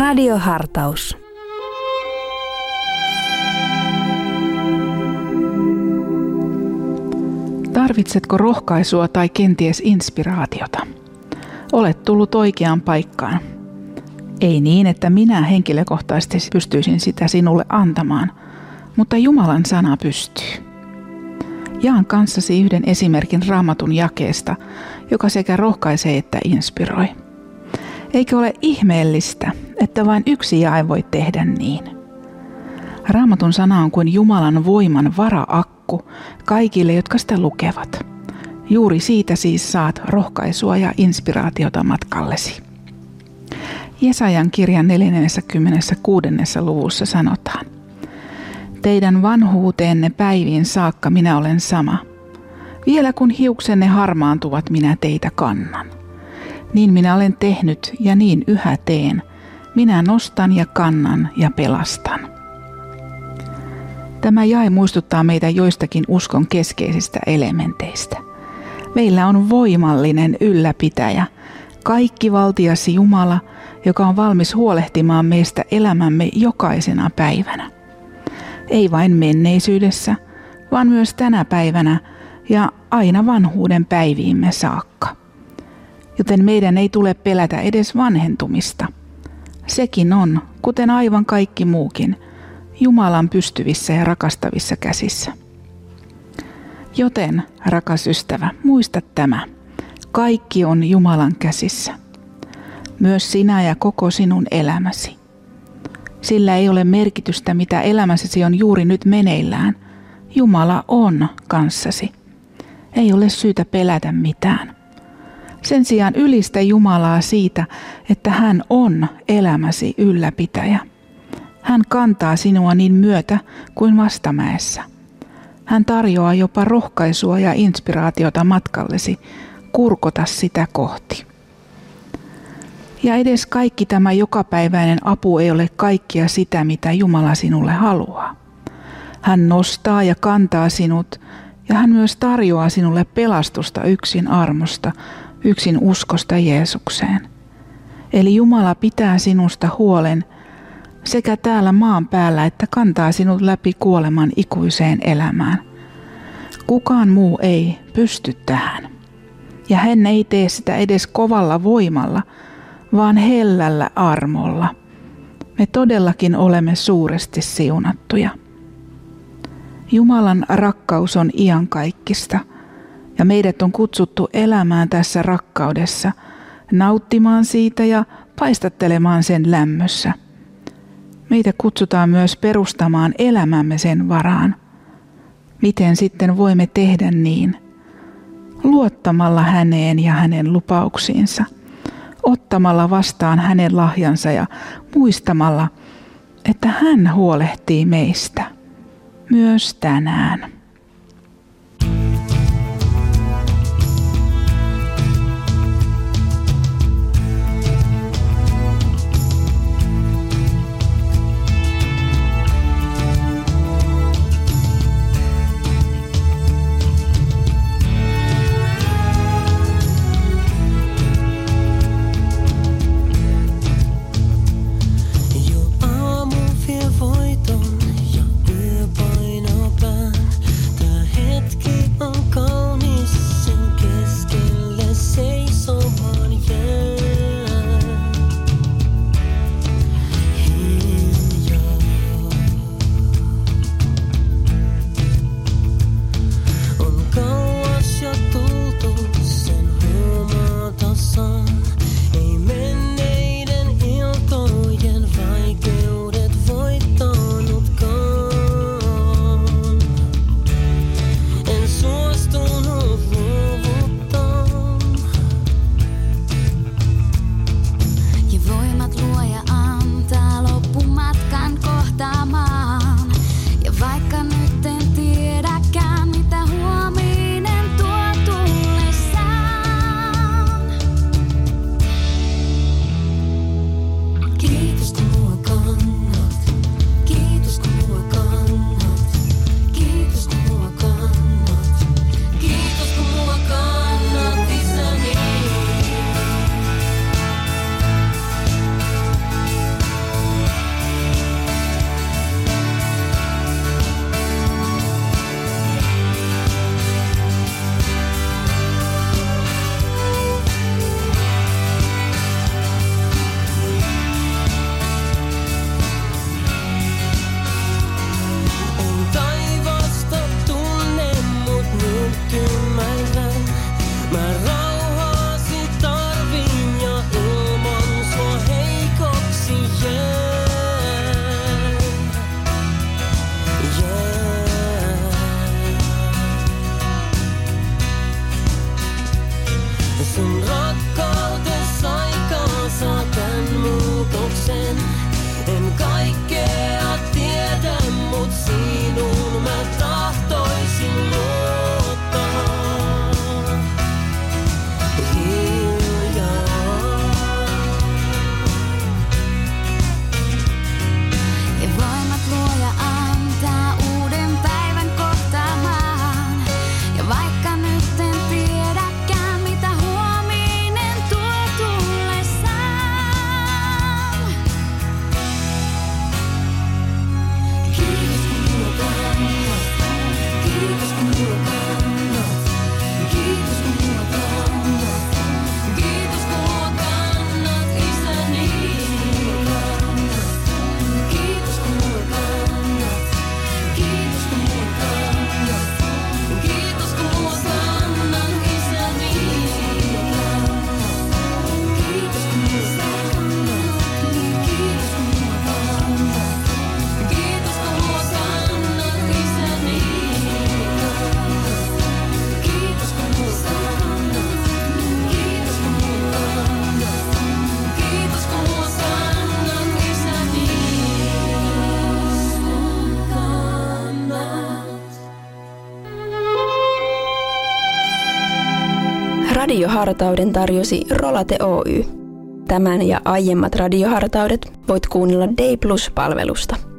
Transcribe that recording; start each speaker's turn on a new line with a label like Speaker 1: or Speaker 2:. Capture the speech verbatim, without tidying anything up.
Speaker 1: Radiohartaus.
Speaker 2: Tarvitsetko rohkaisua tai kenties inspiraatiota? Olet tullut oikeaan paikkaan. Ei niin, että minä henkilökohtaisesti pystyisin sitä sinulle antamaan, mutta Jumalan sana pystyy. Jaan kanssasi yhden esimerkin Raamatun jakeesta, joka sekä rohkaisee että inspiroi. Eikö ole ihmeellistä, että vain yksi jae voi tehdä niin? Raamatun sana on kuin Jumalan voiman vara-akku kaikille, jotka sitä lukevat. Juuri siitä siis saat rohkaisua ja inspiraatiota matkallesi. Jesajan kirjan neljäskymmeneskuudes luvussa sanotaan: Teidän vanhuuteenne päiviin saakka minä olen sama. Vielä kun hiuksenne harmaantuvat, minä teitä kannan. Niin minä olen tehnyt ja niin yhä teen. Minä nostan ja kannan ja pelastan. Tämä jae muistuttaa meitä joistakin uskon keskeisistä elementeistä. Meillä on voimallinen ylläpitäjä, kaikkivaltias Jumala, joka on valmis huolehtimaan meistä elämämme jokaisena päivänä. Ei vain menneisyydessä, vaan myös tänä päivänä ja aina vanhuuden päiviimme saakka. Joten meidän ei tule pelätä edes vanhentumista. Sekin on, kuten aivan kaikki muukin, Jumalan pystyvissä ja rakastavissa käsissä. Joten, rakas ystävä, muista tämä. Kaikki on Jumalan käsissä. Myös sinä ja koko sinun elämäsi. Sillä ei ole merkitystä, mitä elämässäsi on juuri nyt meneillään. Jumala on kanssasi. Ei ole syytä pelätä mitään. Sen sijaan ylistä Jumalaa siitä, että hän on elämäsi ylläpitäjä. Hän kantaa sinua niin myötä kuin vastamäessä. Hän tarjoaa jopa rohkaisua ja inspiraatiota matkallesi. Kurkota sitä kohti. Ja edes kaikki tämä jokapäiväinen apu ei ole kaikkia sitä, mitä Jumala sinulle haluaa. Hän nostaa ja kantaa sinut, ja hän myös tarjoaa sinulle pelastusta yksin armosta, yksin uskosta Jeesukseen. Eli Jumala pitää sinusta huolen sekä täällä maan päällä, että kantaa sinut läpi kuoleman ikuiseen elämään. Kukaan muu ei pysty tähän. Ja hän ei tee sitä edes kovalla voimalla, vaan hellällä armolla. Me todellakin olemme suuresti siunattuja. Jumalan rakkaus on iankaikkista, ja meidät on kutsuttu elämään tässä rakkaudessa, nauttimaan siitä ja paistattelemaan sen lämmössä. Meitä kutsutaan myös perustamaan elämämme sen varaan. Miten sitten voimme tehdä niin? Luottamalla häneen ja hänen lupauksiinsa, ottamalla vastaan hänen lahjansa ja muistamalla, että hän huolehtii meistä myös tänään.
Speaker 1: Radiohartauden tarjosi Rolate Oy. Tämän ja aiemmat radiohartaudet voit kuunnella Day Plus-palvelusta.